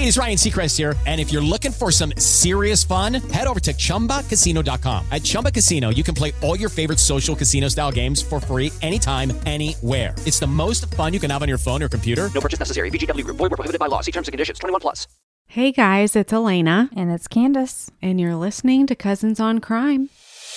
it is Ryan Seacrest here. And if you're looking for some serious fun, head over to ChumbaCasino.com. At Chumba Casino, you can play all your favorite social casino style games for free anytime, anywhere. It's the most fun you can have on your phone or computer. No purchase necessary. VGW Group. Void where prohibited by law. See terms and conditions. 21 plus. Hey guys, it's Elena. And it's Candace. And you're listening to Cousins on Crime.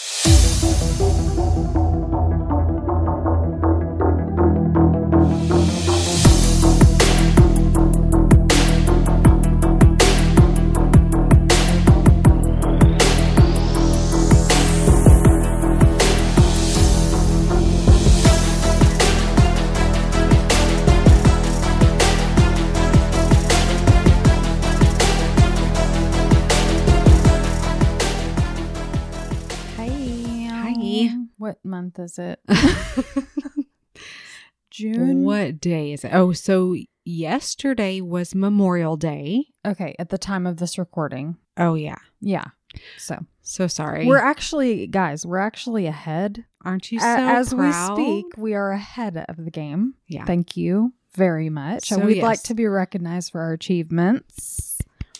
What month is it? June? What day is it? Oh, so yesterday was Memorial Day. Okay, at the time of this recording. Oh, yeah. Yeah. So sorry. We're actually ahead. Aren't you so As proud? we speak, we are ahead of the game. Yeah. Thank you very much. So, We'd yes. like to be recognized for our achievements.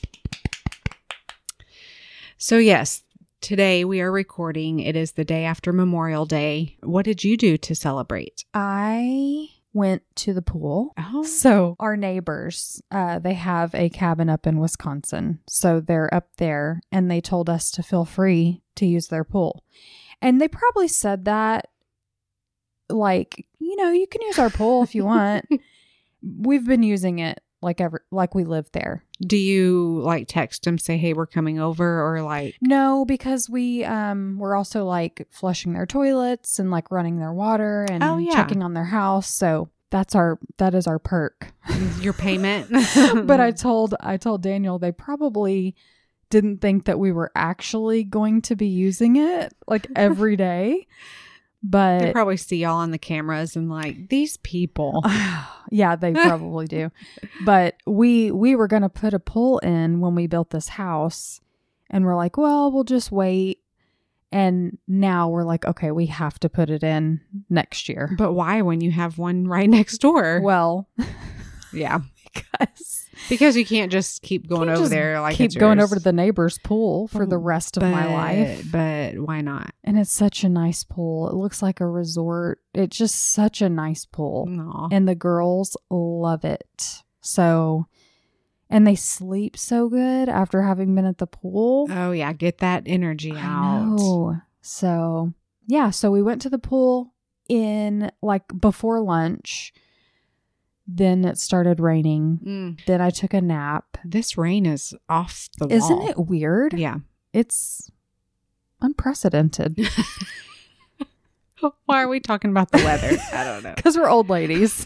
So yes, today we are recording. It is the day after Memorial Day. What did you do to celebrate? I went to the pool. Oh. So our neighbors, they have a cabin up in Wisconsin. So they're up there and they told us to feel free to use their pool. And they probably said that like, you can use our pool if you want. We've been using it like we live there. Do you text them, say, hey, we're coming over, or No, because we're also flushing their toilets and running their water and checking on their house. So that is our perk. Your payment. But I told Daniel they probably didn't think that we were actually going to be using it every day. But they probably see y'all on the cameras and these people. Yeah, they probably do. But we were going to put a pool in when we built this house, and we're like, well, we'll just wait. And now we're like, okay, we have to put it in next year. But why when you have one right next door? Well, yeah. Because you can't just keep going over there keep going over to the neighbor's pool for the rest of my life. But why not? And it's such a nice pool. It looks like a resort. It's just such a nice pool. Aww. And the girls love it. So, and they sleep so good after having been at the pool. Oh yeah, get that energy out. know. So, yeah, so we went to the pool in before lunch. Then it started raining. Then I took a nap. This rain is off the wall. Isn't it weird? Yeah. It's unprecedented. Why are we talking about the weather? I don't know. Because we're old ladies.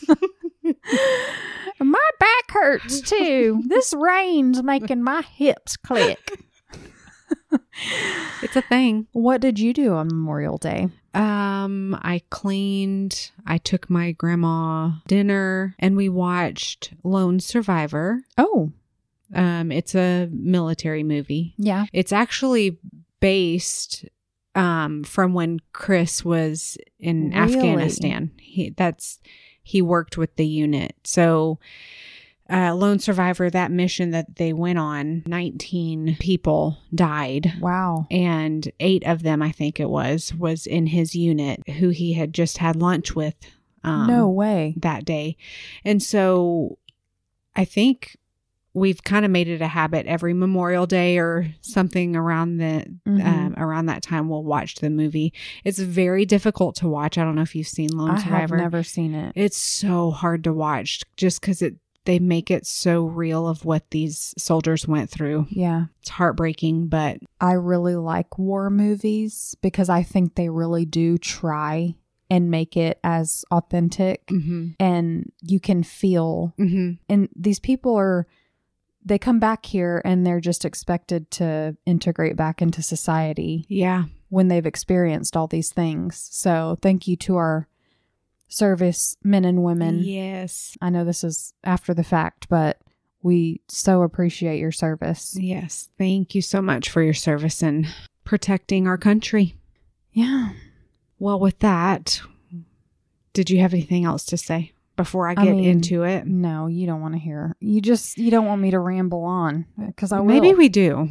My back hurts too. This rain's making my hips click. It's a thing. What did you do on Memorial Day? I cleaned, I took my grandma dinner, and we watched Lone Survivor. Oh. It's a military movie. Yeah. It's actually based from when Chris was in Afghanistan. He worked with the unit. So Lone Survivor, that mission that they went on, 19 people died. Wow. And 8 of them, I think it was in his unit who he had just had lunch with. No way. That day. And so I think we've kind of made it a habit every Memorial Day or something around around that time we'll watch the movie. It's very difficult to watch. I don't know if you've seen Lone Survivor. I have never seen it. It's so hard to watch just because they make it so real of what these soldiers went through. Yeah. It's heartbreaking, but I really like war movies because I think they really do try and make it as authentic and you can feel. And these people they come back here and they're just expected to integrate back into society. Yeah. When they've experienced all these things. So thank you to our service men and women. Yes. I know this is after the fact, but we so appreciate your service. Yes. Thank you so much for your service and protecting our country. Yeah. Well, with that, did you have anything else to say? before I get into it? No, you don't want to hear. You don't want me to ramble on because I will. Maybe we do.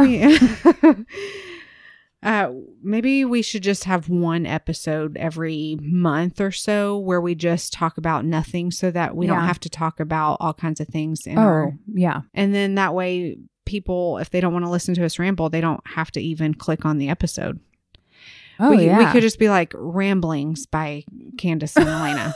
Maybe we should just have one episode every month or so where we just talk about nothing so that we don't have to talk about all kinds of things. Yeah. And then that way people, if they don't want to listen to us ramble, they don't have to even click on the episode. Oh, we yeah. We could just be like Ramblings by Candace and Elena.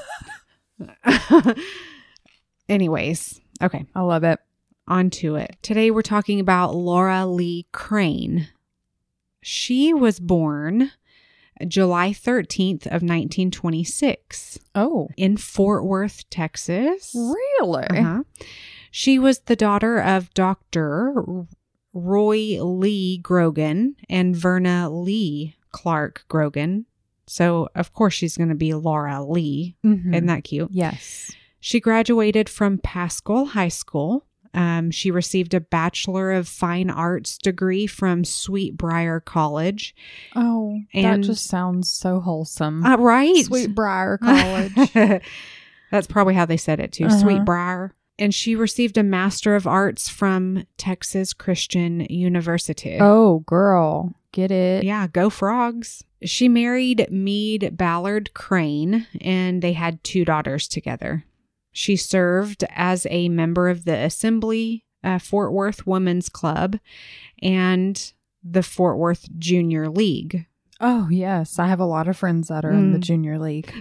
Anyways, okay. I love it. On to it. Today we're talking about Laura Lee Crane. She was born July 13th of 1926. Oh. In Fort Worth, Texas. Really? Uh-huh. She was the daughter of Dr. Roy Lee Grogan and Verna Lee Clark Grogan. So, of course, she's going to be Laura Lee. Mm-hmm. Isn't that cute? Yes. She graduated from Paschal High School. She received a Bachelor of Fine Arts degree from Sweetbriar College. Oh, that just sounds so wholesome. Right? Sweetbriar College. That's probably how they said it too. Sweetbriar. And she received a Master of Arts from Texas Christian University. Oh, girl. Get it? Yeah, go Frogs. She married Meade Ballard Crane, and they had 2 daughters together. She served as a member of the Assembly Fort Worth Women's Club and the Fort Worth Junior League. Oh, yes. I have a lot of friends that are in the Junior League.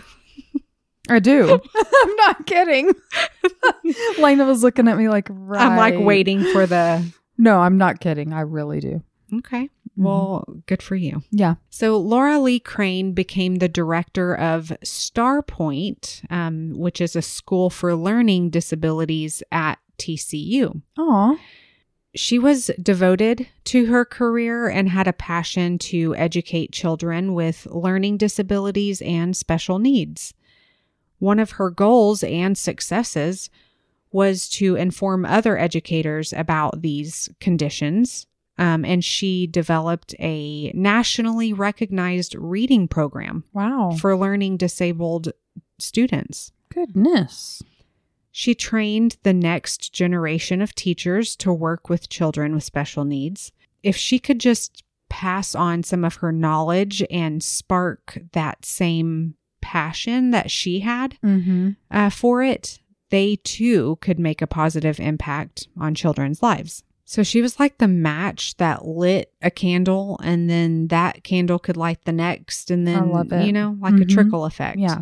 I do. I'm not kidding. Lena was looking at me like, right. I'm like waiting for the... No, I'm not kidding. I really do. Okay. Well, good for you. Yeah. So Laura Lee Crane became the director of Starpoint, which is a school for learning disabilities at TCU. Aw. She was devoted to her career and had a passion to educate children with learning disabilities and special needs. One of her goals and successes was to inform other educators about these conditions. And she developed a nationally recognized reading program. Wow. For learning disabled students. Goodness. She trained the next generation of teachers to work with children with special needs. If she could just pass on some of her knowledge and spark that same passion that she had for it, they too could make a positive impact on children's lives. So she was like the match that lit a candle, and then that candle could light the next, and then, like a trickle effect. Yeah.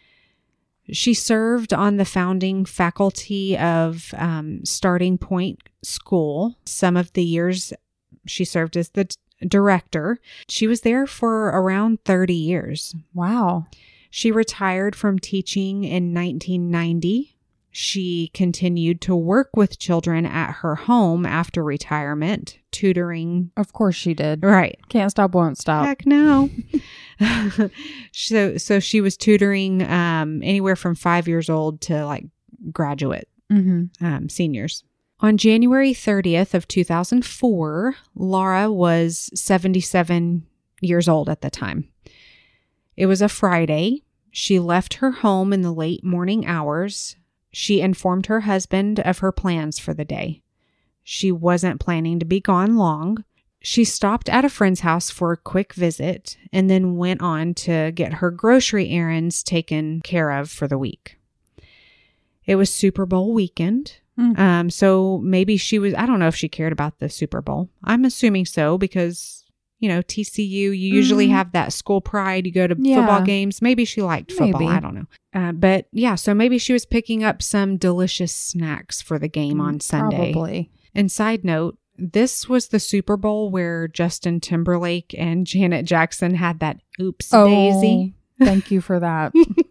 She served on the founding faculty of Starting Point School. Some of the years she served as the director. She was there for around 30 years. Wow. She retired from teaching in 1990. She continued to work with children at her home after retirement, tutoring. Of course she did. Right. Can't stop, won't stop. Heck no. So she was tutoring anywhere from 5 years old to like graduate seniors. On January 30th of 2004, Laura was 77 years old at the time. It was a Friday. She left her home in the late morning hours. She informed her husband of her plans for the day. She wasn't planning to be gone long. She stopped at a friend's house for a quick visit and then went on to get her grocery errands taken care of for the week. It was Super Bowl weekend. So maybe she was, I don't know if she cared about the Super Bowl. I'm assuming so because, TCU, you usually have that school pride. You go to football games. Maybe she liked football. I don't know. But yeah, so maybe she was picking up some delicious snacks for the game on Sunday. Probably. And side note, this was the Super Bowl where Justin Timberlake and Janet Jackson had that oops daisy. Thank you for that.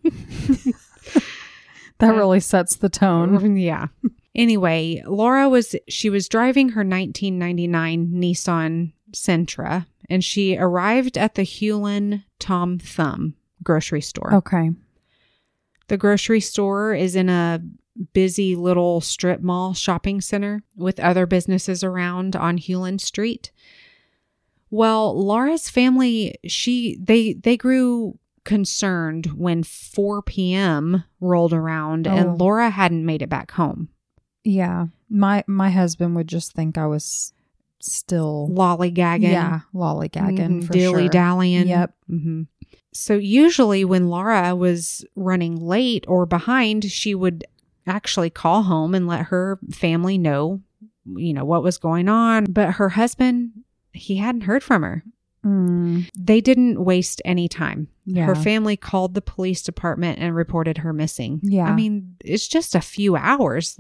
That really sets the tone. Yeah. Anyway, Laura was driving her 1999 Nissan Sentra, and she arrived at the Hewlin Tom Thumb grocery store. Okay. The grocery store is in a busy little strip mall shopping center with other businesses around on Hewlin Street. Well, Laura's family, they grew concerned when 4 p.m. rolled around and Laura hadn't made it back home. Yeah. My husband would just think I was still lollygagging. Yeah, lollygagging for dilly-dallying. Yep. Mm-hmm. So usually when Laura was running late or behind, she would actually call home and let her family know, what was going on. But her husband, he hadn't heard from her. They didn't waste any time. Yeah. Her family called the police department and reported her missing. Yeah. I mean, it's just a few hours.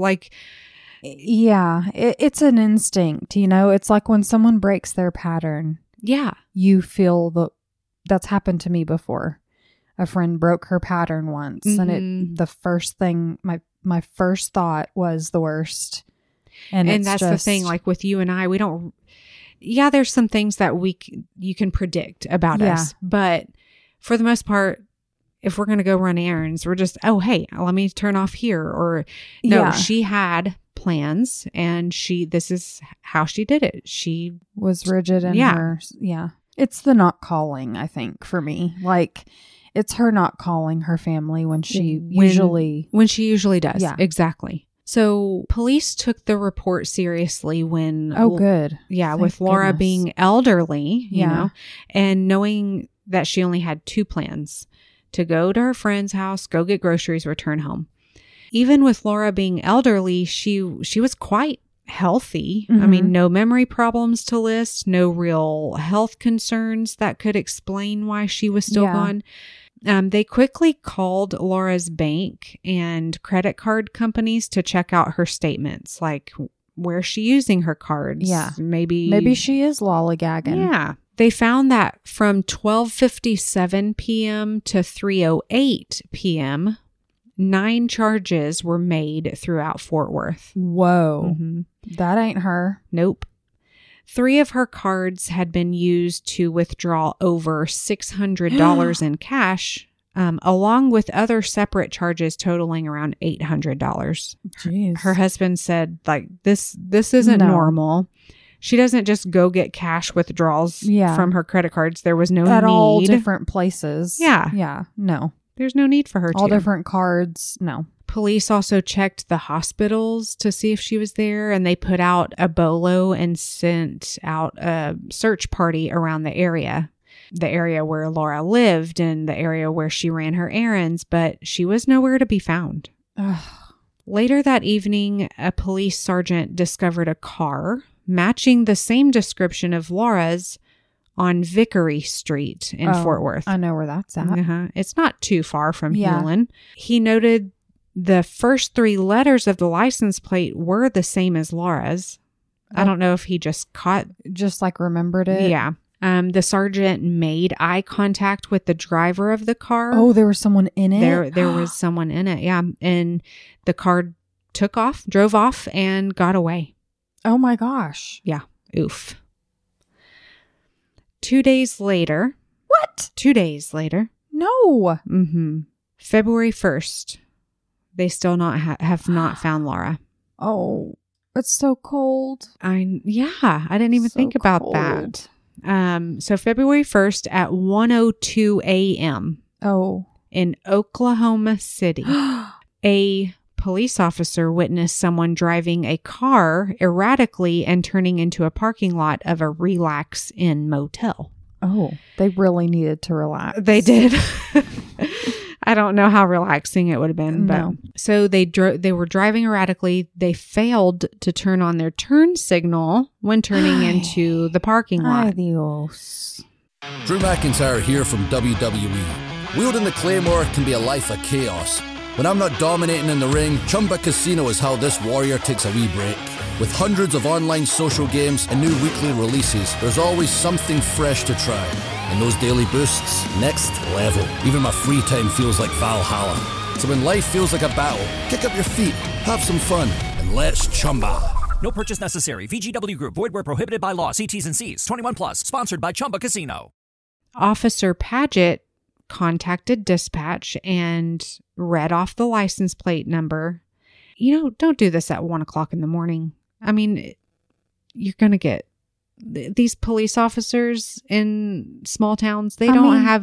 Yeah, it's an instinct, It's like when someone breaks their pattern. Yeah. You feel that's happened to me before. A friend broke her pattern once, and the first thing, my first thought was the worst. And that's the thing, like with you and I, we don't... Yeah, there's some things that you can predict about us, but for the most part, if we're going to go run errands, we're just, oh, hey, let me turn off here. Or no, she had plans and this is how she did it. She was rigid in her. Yeah. It's the not calling, I think, for me. Like, it's her not calling her family when she usually does. Yeah. Exactly. So police took the report seriously when... Oh, good. Yeah, Thank with Laura goodness. being elderly, you know, and knowing that she only had 2 plans: to go to her friend's house, go get groceries, return home. Even with Laura being elderly, she was quite healthy. I mean, no memory problems to list, no real health concerns that could explain why she was still gone. They quickly called Laura's bank and credit card companies to check out her statements, like where's she using her cards? Yeah. Maybe she is lollygagging. Yeah. They found that from 12:57 p.m. to 3:08 p.m., 9 charges were made throughout Fort Worth. Whoa. That ain't her. Nope. 3 of her cards had been used to withdraw over $600 in cash, along with other separate charges totaling around $800. Jeez. Her husband said, this isn't normal. She doesn't just go get cash withdrawals from her credit cards. There was no need. At all different places. Yeah. Yeah. No. There's no need for her to. All different cards. No. Police also checked the hospitals to see if she was there, and they put out a bolo and sent out a search party around the area where Laura lived and the area where she ran her errands, but she was nowhere to be found. Ugh. Later that evening, a police sergeant discovered a car matching the same description of Laura's on Vickery Street in Fort Worth. I know where that's at. It's not too far from Hewlin. He noted the first 3 letters of the license plate were the same as Laura's. I don't know if he just remembered it. Yeah. The sergeant made eye contact with the driver of the car. Oh, there was someone in it? There was someone in it, yeah. And the car drove off, and got away. Oh my gosh. Yeah. Oof. 2 days later. What? 2 days later. No. February 1st. They still have not found Laura. Oh, it's so cold. I didn't even think about that. So February 1st at 1:02 a.m. Oh. in Oklahoma City, a police officer witnessed someone driving a car erratically and turning into a parking lot of a Relax Inn motel. Oh, they really needed to relax. They did. I don't know how relaxing it would have been, but so they were driving erratically. They failed to turn on their turn signal when turning into the parking lot. Adios. Drew McIntyre here from WWE. Wielding the Claymore can be a life of chaos. When I'm not dominating in the ring, Chumba Casino is how this warrior takes a wee break. With hundreds of online social games and new weekly releases, there's always something fresh to try. And those daily boosts, next level. Even my free time feels like Valhalla. So when life feels like a battle, kick up your feet, have some fun, and let's Chumba. No purchase necessary. VGW Group. Void where prohibited by law. See T's and C's. 21 plus. Sponsored by Chumba Casino. Officer Paget contacted dispatch and read off the license plate number. Don't do this at 1 o'clock in the morning. I mean, you're going to get these police officers in small towns. They don't have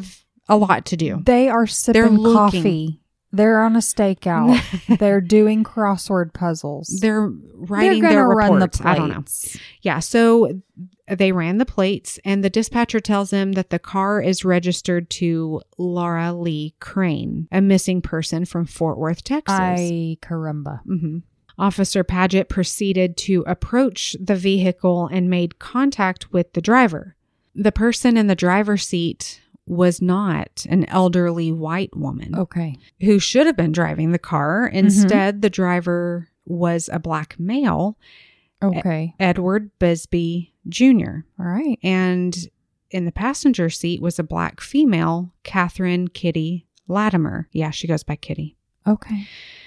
a lot to do. They are sipping coffee. They're on a stakeout. They're doing crossword puzzles. They're writing their reports. Run the I don't know. Yeah, so they ran the plates, and the dispatcher tells them that the car is registered to Laura Lee Crane, a missing person from Fort Worth, Texas. Ay, caramba. Mm-hmm. Officer Paget proceeded to approach the vehicle and made contact with the driver. The person in the driver's seat was not an elderly white woman. Okay. Who should have been driving the car. Instead, the driver was a black male. Okay. Edward Bisbee Jr. All right. And in the passenger seat was a black female, Catherine Kitty Latimer. Yeah, she goes by Kitty. Okay.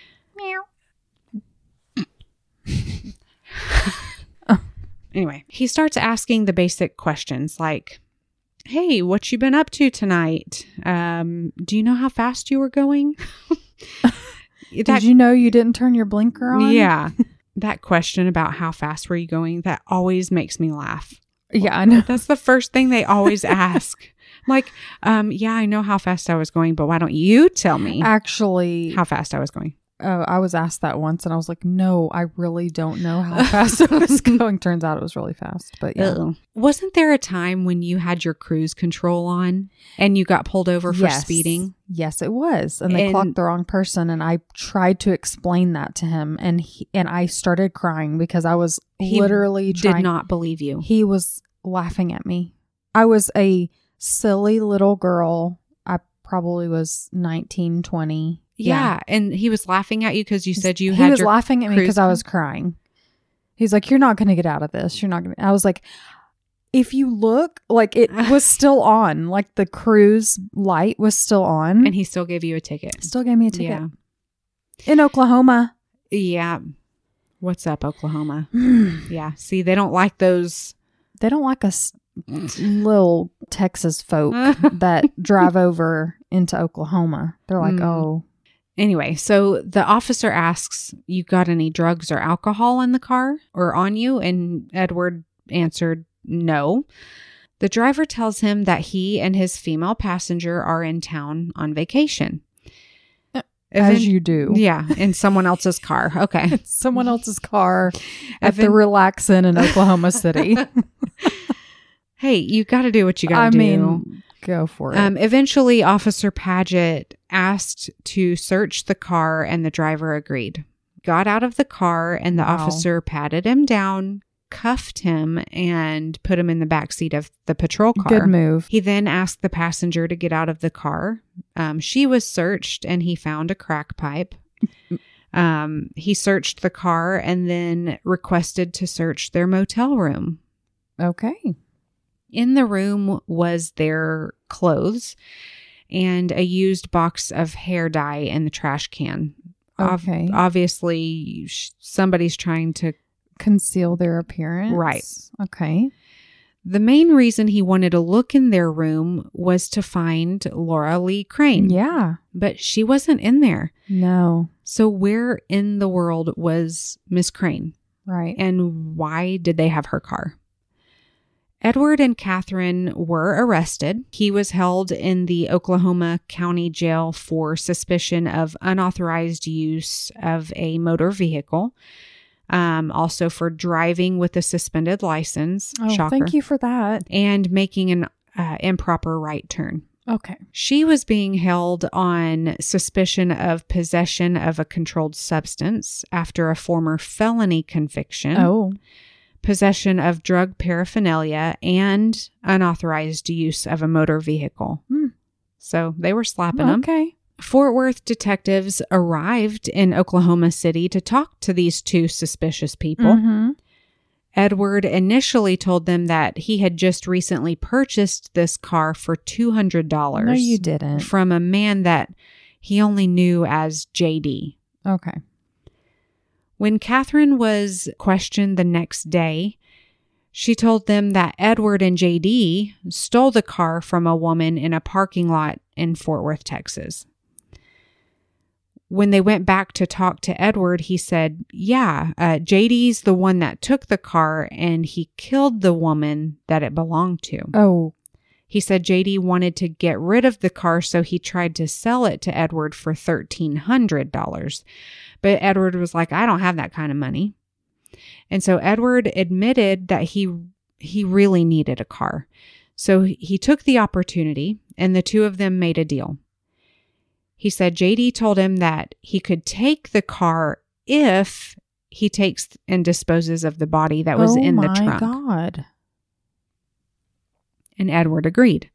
Anyway, he starts asking the basic questions like, hey, what you been up to tonight? Do you know how fast you were going? Did you know you didn't turn your blinker on? Yeah. That question about how fast were you going, that always makes me laugh. Yeah, I know. That's the first thing they always ask. Like, yeah, I know how fast I was going, but why don't you tell me actually how fast I was going? I was asked that once and I was like, no, I really don't know how fast I was going. Turns out it was really fast, but yeah. Uh-oh. Wasn't there a time when you had your cruise control on and you got pulled over for speeding? Yes, it was. And they clocked the wrong person. And I tried to explain that to him. And I started crying because I was literally did not believe you. He was laughing at me. I was a silly little girl. I probably was 19, 20. Yeah, and he was laughing at you because you said he was laughing at me because I was crying. He's like, you're not going to get out of this. You're not going to. I was like, if you look, like it was still on. Like the cruise light was still on. And he still gave you a ticket. Still gave me a ticket. Yeah. In Oklahoma. Yeah. What's up, Oklahoma? Yeah. See, they don't like those. They don't like us little Texas folk that drive over into Oklahoma. They're like, oh. Anyway, so the officer asks, you got any drugs or alcohol in the car or on you? And Edward answered, no. The driver tells him that he and his female passenger are in town on vacation. As you do. Yeah, in someone else's car. Okay. Someone else's car at the Relax Inn in Oklahoma City. Hey, you got to do what you got to do. I mean, go for it. Eventually, Officer Paget asked to search the car and the driver agreed. Got out of the car and the officer patted him down, cuffed him, and put him in the backseat of the patrol car. Good move. He then asked the passenger to get out of the car. She was searched and he found a crack pipe. He searched the car and then requested to search their motel room. Okay. In the room was their clothes and a used box of hair dye in the trash can. Okay. Obviously, somebody's trying to conceal their appearance. Right. Okay. The main reason he wanted to look in their room was to find Laura Lee Crane. Yeah. But she wasn't in there. No. So where in the world was Miss Crane? Right. And why did they have her car? Edward and Catherine were arrested. He was held in the Oklahoma County Jail for suspicion of unauthorized use of a motor vehicle. Also for driving with a suspended license. Oh, Shocker. Thank you for that. And making an improper right turn. Okay. She was being held on suspicion of possession of a controlled substance after a former felony conviction. Oh. Possession of drug paraphernalia, and unauthorized use of a motor vehicle. So they were slapping them. Okay. Fort Worth detectives arrived in Oklahoma City to talk to these two suspicious people. Mm-hmm. Edward initially told them that he had just recently purchased this car for $200. No, you didn't. From a man that he only knew as JD. Okay. When Catherine was questioned the next day, she told them that Edward and JD stole the car from a woman in a parking lot in Fort Worth, Texas. When they went back to talk to Edward, he said, JD's the one that took the car and he killed the woman that it belonged to. Oh, He said JD wanted to get rid of the car, so he tried to sell it to Edward for $1,300. But Edward was like, I don't have that kind of money. And so Edward admitted that he really needed a car. So he took the opportunity, and the two of them made a deal. He said JD told him that he could take the car if he takes and disposes of the body that was in the trunk. Oh my God. And Edward agreed.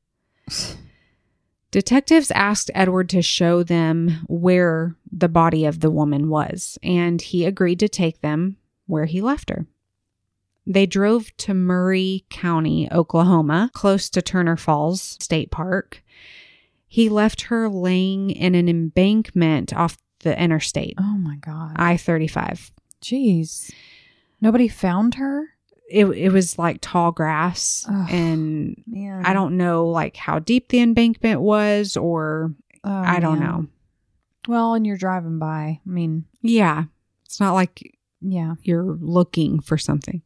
Detectives asked Edward to show them where the body of the woman was, and he agreed to take them where he left her. They drove to Murray County, Oklahoma, close to Turner Falls State Park. He left her laying in an embankment off the interstate. Oh my God. I-35. Jeez. Nobody found her? It was like tall grass. Oh, and man. I don't know like how deep the embankment was, or I don't know. Well, and you're driving by. I mean, yeah, it's not like yeah, you're looking for something.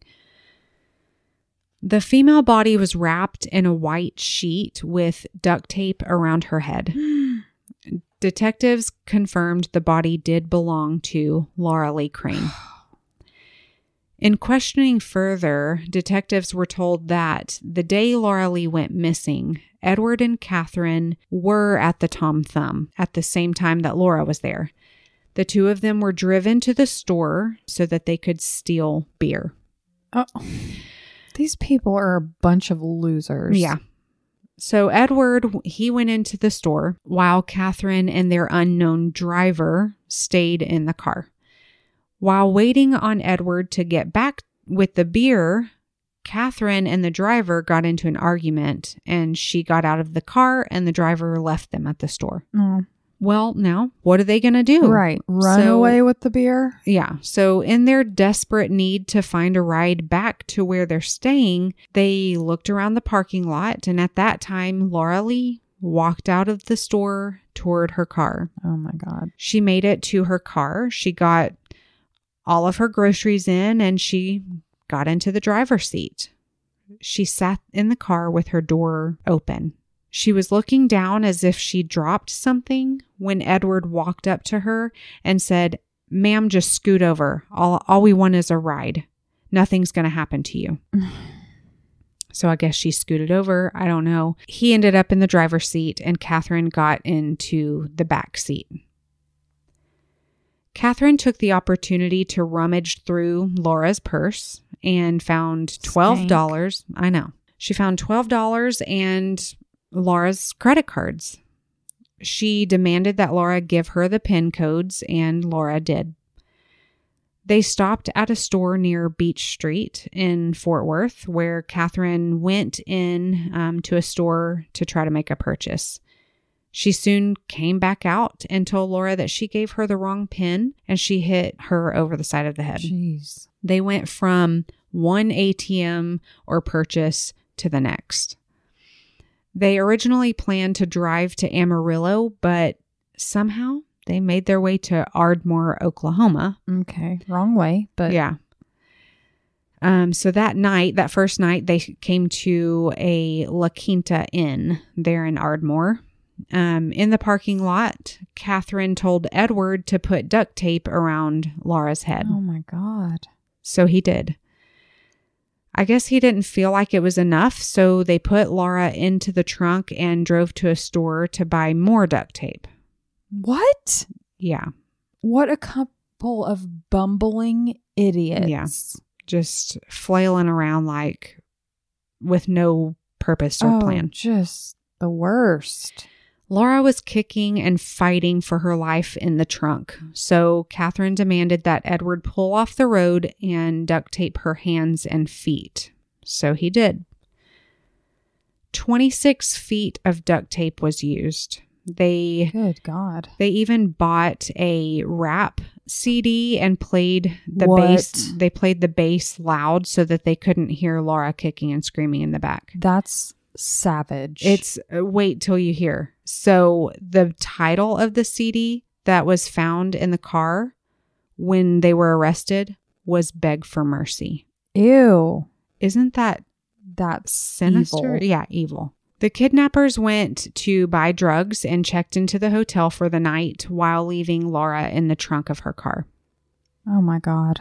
The female body was wrapped in a white sheet with duct tape around her head. Detectives confirmed the body did belong to Laura Lee Crane. In questioning further, detectives were told that the day Laura Lee went missing, Edward and Catherine were at the Tom Thumb at the same time that Laura was there. The two of them were driven to the store so that they could steal beer. Oh, these people are a bunch of losers. Yeah. So Edward, he went into the store while Catherine and their unknown driver stayed in the car. While waiting on Edward to get back with the beer, Catherine and the driver got into an argument, and she got out of the car and the driver left them at the store. Oh. Well, now, what are they going to do? Right. Run away with the beer? Yeah. So in their desperate need to find a ride back to where they're staying, they looked around the parking lot, and at that time, Laura Lee walked out of the store toward her car. Oh my God. She made it to her car. She got all of her groceries in, and she got into the driver's seat. She sat in the car with her door open. She was looking down as if she dropped something when Edward walked up to her and said, "Ma'am, just scoot over. All we want is a ride. Nothing's going to happen to you." So I guess she scooted over. I don't know. He ended up in the driver's seat, and Catherine got into the back seat. Catherine took the opportunity to rummage through Laura's purse and found $12. I know. She found $12 and Laura's credit cards. She demanded that Laura give her the PIN codes, and Laura did. They stopped at a store near Beach Street in Fort Worth, where Catherine went in to a store to try to make a purchase. She soon came back out and told Laura that she gave her the wrong PIN, and she hit her over the side of the head. Jeez. They went from one ATM or purchase to the next. They originally planned to drive to Amarillo, but somehow they made their way to Ardmore, Oklahoma. Okay. Wrong way, but yeah. So that first night, they came to a La Quinta Inn there in Ardmore. In the parking lot, Catherine told Edward to put duct tape around Laura's head. Oh my God. So he did. I guess he didn't feel like it was enough, so they put Laura into the trunk and drove to a store to buy more duct tape. What? Yeah. What a couple of bumbling idiots. Yeah. Just flailing around like with no purpose or plan. Just the worst. Laura was kicking and fighting for her life in the trunk, so Catherine demanded that Edward pull off the road and duct tape her hands and feet. So he did. 26 feet of duct tape was used. Good God. They even bought a rap CD and played the What? bass. They played the bass loud so that they couldn't hear Laura kicking and screaming in the back. That's savage. It's wait till you hear. So the title of the CD that was found in the car when they were arrested was "Beg for Mercy." Ew. Isn't that That's sinister? evil. Yeah, evil. The kidnappers went to buy drugs and checked into the hotel for the night while leaving Laura in the trunk of her car. Oh my God.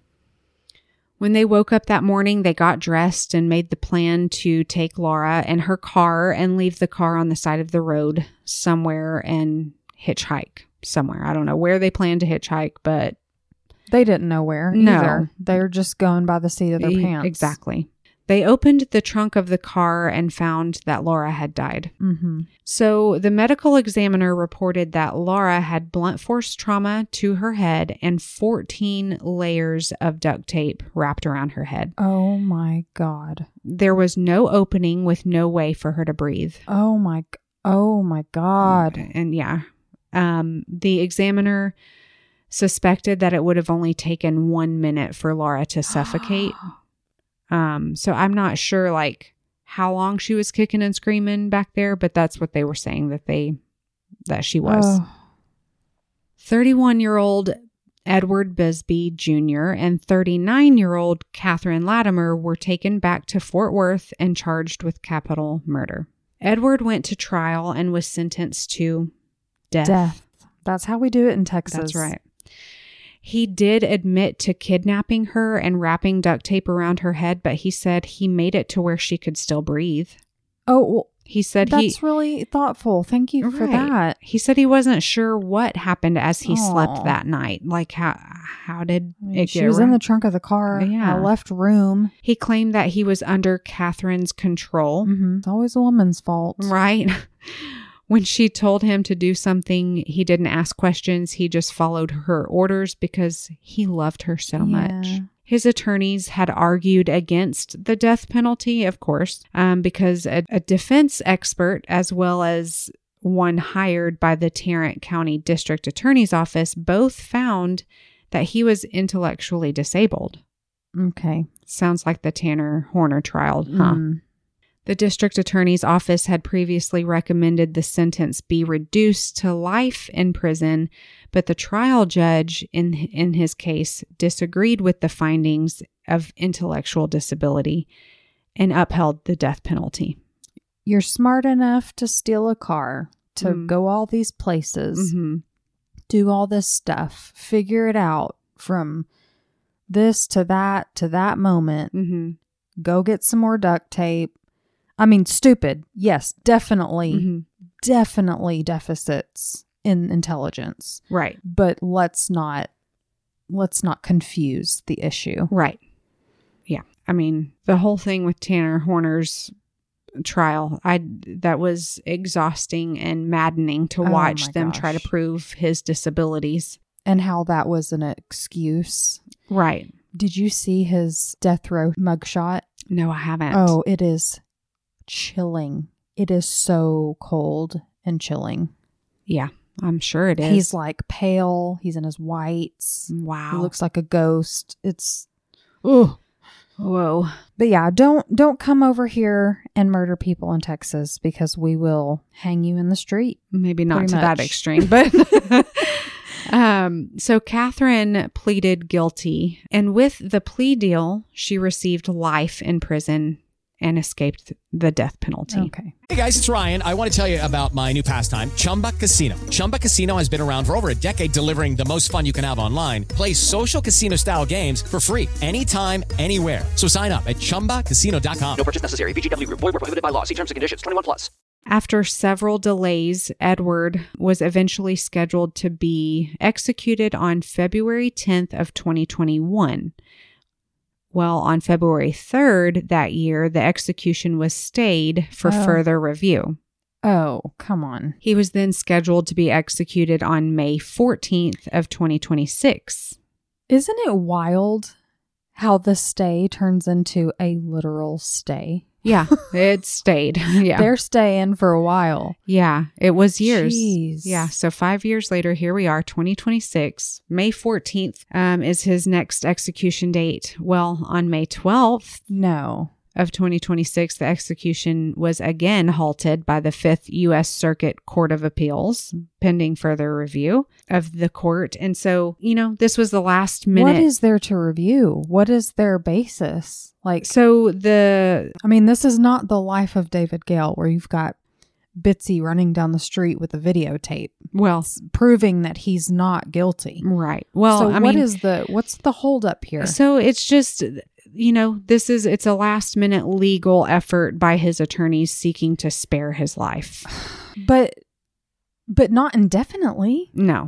When they woke up that morning, they got dressed and made the plan to take Laura and her car and leave the car on the side of the road somewhere and hitchhike somewhere. I don't know where they planned to hitchhike, but they didn't know where either. They're just going by the seat of their pants. Exactly. They opened the trunk of the car and found that Laura had died. Mm-hmm. So the medical examiner reported that Laura had blunt force trauma to her head and 14 layers of duct tape wrapped around her head. Oh my God. There was no opening with no way for her to breathe. Oh my God. And the examiner suspected that it would have only taken 1 minute for Laura to suffocate. So I'm not sure like how long she was kicking and screaming back there, but that's what they were saying that she was. 31-year-old Edward Bisbee Jr. and 39-year-old Catherine Latimer were taken back to Fort Worth and charged with capital murder. Edward went to trial and was sentenced to death. That's how we do it in Texas. That's right. He did admit to kidnapping her and wrapping duct tape around her head, but he said he made it to where she could still breathe. Oh, well, he said that's really thoughtful. Thank you for that. He said he wasn't sure what happened as he slept that night. Like how did it she get was around? in the trunk of the car. Yeah. I left room. He claimed that he was under Catherine's control. Mm-hmm. It's always a woman's fault. Right. When she told him to do something, he didn't ask questions. He just followed her orders because he loved her so much. His attorneys had argued against the death penalty, of course, because a defense expert, as well as one hired by the Tarrant County District Attorney's Office, both found that he was intellectually disabled. Okay. Sounds like the Tanner Horner trial, huh? The district attorney's office had previously recommended the sentence be reduced to life in prison, but the trial judge in his case disagreed with the findings of intellectual disability and upheld the death penalty. You're smart enough to steal a car, to go all these places, do all this stuff, figure it out from this to that moment, go get some more duct tape. I mean, stupid. Yes, definitely deficits in intelligence. Right. But let's not confuse the issue. Right. Yeah. I mean, the whole thing with Tanner Horner's trial, that was exhausting and maddening to watch them try to prove his disabilities. And how that was an excuse. Right. Did you see his death row mugshot? No, I haven't. Oh, it is chilling. It is so cold and chilling. Yeah, I'm sure it is. He's like pale. He's in his whites. Wow. He looks like a ghost. It's whoa. But yeah, don't come over here and murder people in Texas because we will hang you in the street. Maybe not to that extreme, but so Catherine pleaded guilty, and with the plea deal, she received life in prison and escaped the death penalty. Okay. Hey guys, it's Ryan. I want to tell you about my new pastime, Chumba Casino. Chumba Casino has been around for over a decade, delivering the most fun you can have online. Play social casino style games for free anytime, anywhere. So sign up at ChumbaCasino.com. No purchase necessary. VGW Group. Void where prohibited by law. See terms and conditions. 21+. After several delays, Edward was eventually scheduled to be executed on February 10th of 2021. Well, on February 3rd that year, the execution was stayed for further review. Oh, come on. He was then scheduled to be executed on May 14th of 2026. Isn't it wild how the stay turns into a literal stay? Yeah, it stayed. Yeah. They're staying for a while. Yeah, it was years. Jeez. Yeah, so 5 years later, here we are, 2026. May 14th is his next execution date. Well, on May 12th. No. of 2026, the execution was again halted by the 5th U.S. Circuit Court of Appeals, pending further review of the court. And so, this was the last minute. What is there to review? What is their basis? This is not the life of David Gale where you've got Bitsy running down the street with a videotape. Well, proving that he's not guilty. Right. Well, so what's the holdup here? So it's just, it's a last minute legal effort by his attorneys seeking to spare his life. But not indefinitely. No.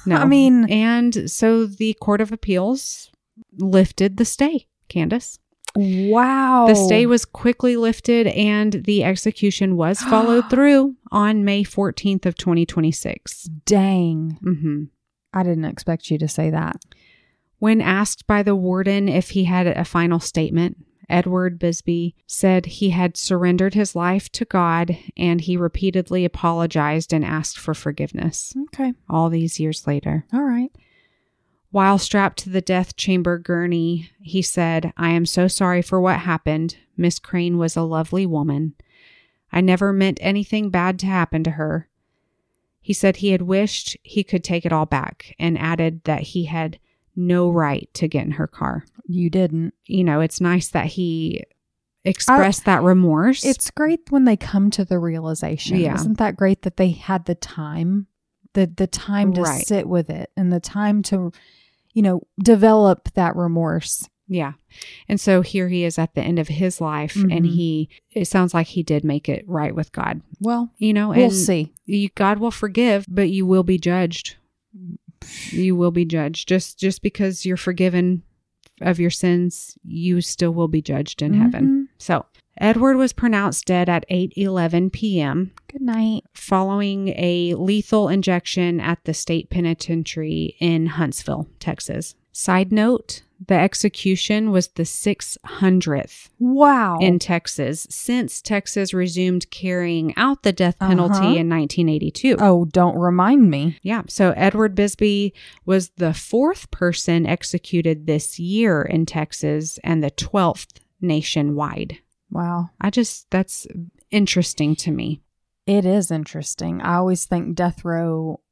And so the Court of Appeals lifted the stay, Candace. Wow. The stay was quickly lifted and the execution was followed through on May 14th of 2026. Dang. Mm-hmm. I didn't expect you to say that. When asked by the warden if he had a final statement, Edward Bisbee said he had surrendered his life to God and he repeatedly apologized and asked for forgiveness. Okay. All these years later. All right. While strapped to the death chamber gurney, he said, "I am so sorry for what happened. Miss Crane was a lovely woman. I never meant anything bad to happen to her." He said he had wished he could take it all back and added that he had no right to get in her car. You didn't. It's nice that he expressed that remorse. It's great when they come to the realization. Yeah. Isn't that great that they had the time? The time to sit with it and the time to develop that remorse. Yeah. And so here he is at the end of his life and it sounds like he did make it right with God. Well, we'll see. God will forgive, but you will be judged. You will be judged. Just because you're forgiven of your sins, you still will be judged in heaven. So Edward was pronounced dead at 8:11 p.m. Good night. Following a lethal injection at the state penitentiary in Huntsville, Texas. Side note, the execution was the 600th in Texas since Texas resumed carrying out the death penalty in 1982. Oh, don't remind me. Yeah. So Edward Bisbee was the 4th person executed this year in Texas and the 12th nationwide. Wow. That's interesting to me. It is interesting. I always think death row,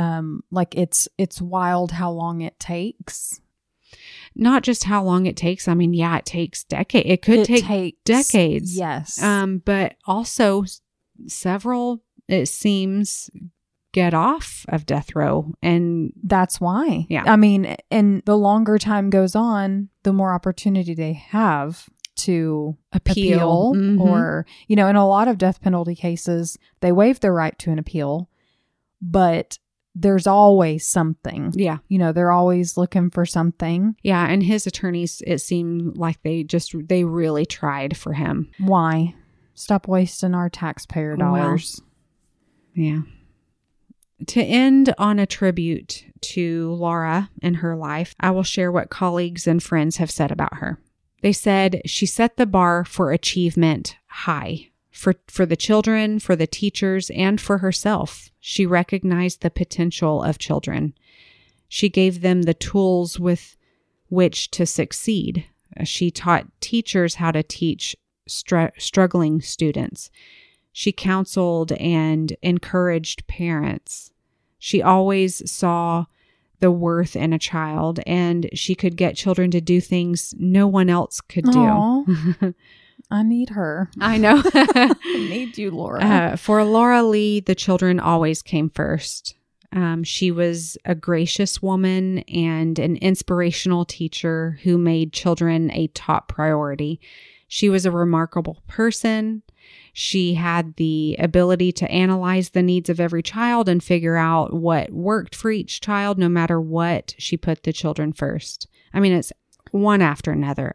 it's wild how long it takes. Not just how long it takes. It takes decades. It could take decades. Yes. But also several, it seems, get off of death row. And that's why. Yeah. And the longer time goes on, the more opportunity they have to appeal or, in a lot of death penalty cases, they waive their right to an appeal, but there's always something. Yeah. They're always looking for something. Yeah. And his attorneys, it seemed like they really tried for him. Why? Stop wasting our taxpayer dollars. Well, yeah. To end on a tribute to Laura and her life, I will share what colleagues and friends have said about her. They said she set the bar for achievement high. For the children, for the teachers, and for herself. She recognized the potential of children. She gave them the tools with which to succeed. She taught teachers how to teach struggling students. She counseled and encouraged parents. She always saw the worth in a child, and she could get children to do things no one else could do. I need her. I know. I need you, Laura. For Laura Lee, the children always came first. She was a gracious woman and an inspirational teacher who made children a top priority. She was a remarkable person. She had the ability to analyze the needs of every child and figure out what worked for each child, no matter what. She put the children first. It's one after another.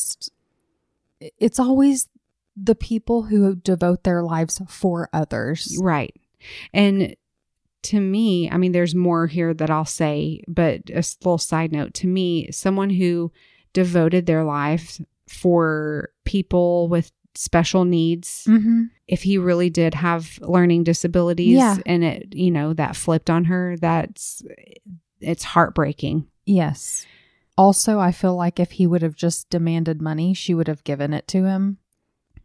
It's always the people who devote their lives for others. Right. And to me, there's more here that I'll say, but a little side note, to me, someone who devoted their life for people with special needs, if he really did have learning disabilities and it, that flipped on her, it's heartbreaking. Yes. Also, I feel like if he would have just demanded money, she would have given it to him.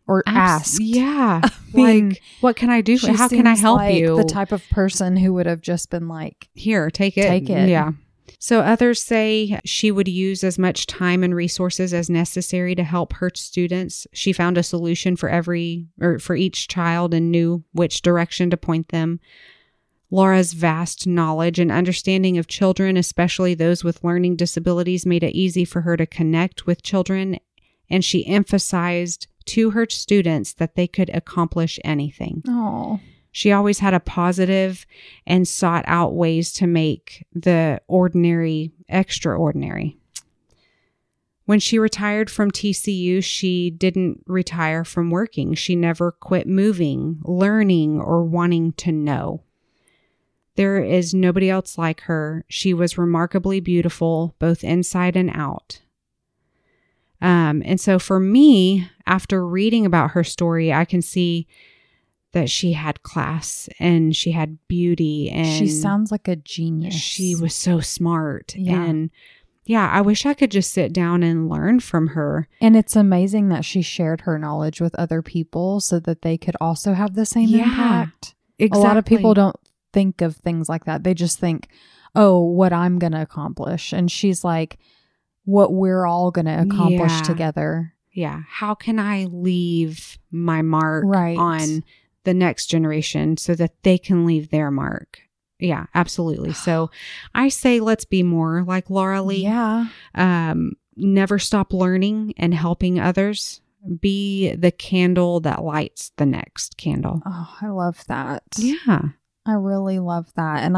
or asked. Yeah. mean, like, what can I do? She How can I seems help like you? the type of person who would have just been like, here, take it. Take it. Yeah. So others say she would use as much time and resources as necessary to help her students. She found a solution for each child and knew which direction to point them. Laura's vast knowledge and understanding of children, especially those with learning disabilities, made it easy for her to connect with children, and she emphasized to her students that they could accomplish anything. oh, She always had a positive and sought out ways to make the ordinary extraordinary. When she retired from TCU, she didn't retire from working. She never quit moving, learning, or wanting to know. There is nobody else like her. She was remarkably beautiful, both inside and out. And so for me, after reading about her story, I can see that she had class and she had beauty, and she sounds like a genius. she was so smart. Yeah. And yeah, I wish I could just sit down and learn from her. And it's amazing that she shared her knowledge with other people so that they could also have the same Yeah, impact. Exactly. A lot of people don't think of things like that. They just think, oh, what I'm going to accomplish. And she's like, what we're all going to accomplish Yeah. together. Yeah. How can I leave my mark Right. on the next generation so that they can leave their mark? Yeah, absolutely. So I say let's be more like Laura Lee. Yeah. Never stop learning and helping others. Be the candle that lights the next candle. Oh, I love that. Yeah. I really love that. And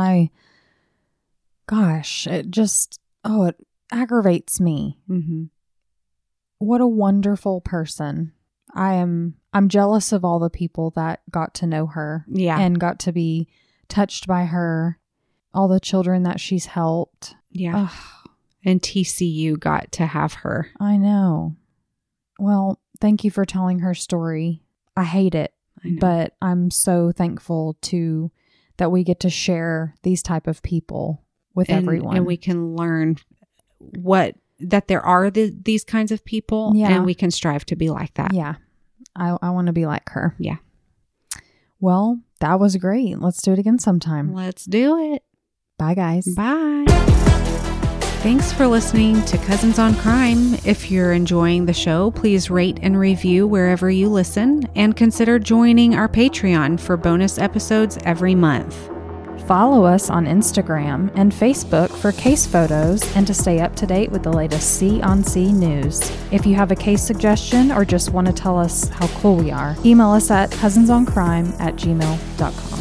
it aggravates me. Mm-hmm. What a wonderful person. I'm jealous of all the people that got to know her. Yeah. And got to be touched by her, all the children that she's helped. Yeah. Ugh, And TCU got to have her. I know. Well, thank you for telling her story. I hate it, I know. but I'm so thankful that we get to share these type of people with everyone. And we can learn that there are these kinds of people, Yeah. and we can strive to be like that. Yeah. I want to be like her. Yeah. Well, that was great. Let's do it again sometime. Let's do it. Bye, guys. Bye. Thanks for listening to Cousins on Crime. If you're enjoying the show, please rate and review wherever you listen, and consider joining our Patreon for bonus episodes every month. Follow us on Instagram and Facebook for case photos and to stay up to date with the latest C on C news. If you have a case suggestion or just want to tell us how cool we are, email us at cousinsoncrime@gmail.com.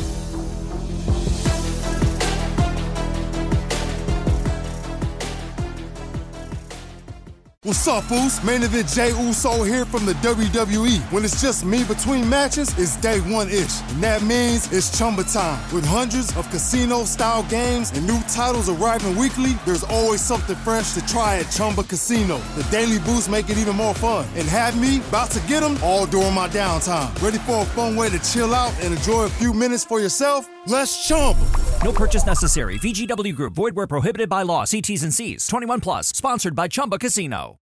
What's up, Foos? Main event Jey Uso here from the WWE. When it's just me between matches, it's day one-ish. And that means it's Chumba time. With hundreds of casino-style games and new titles arriving weekly, there's always something fresh to try at Chumba Casino. The daily boosts make it even more fun. And have me about to get them all during my downtime. Ready for a fun way to chill out and enjoy a few minutes for yourself? Let's Chumba. No purchase necessary. VGW Group. Void where prohibited by law. See T's and C's. 21 plus. Sponsored by Chumba Casino.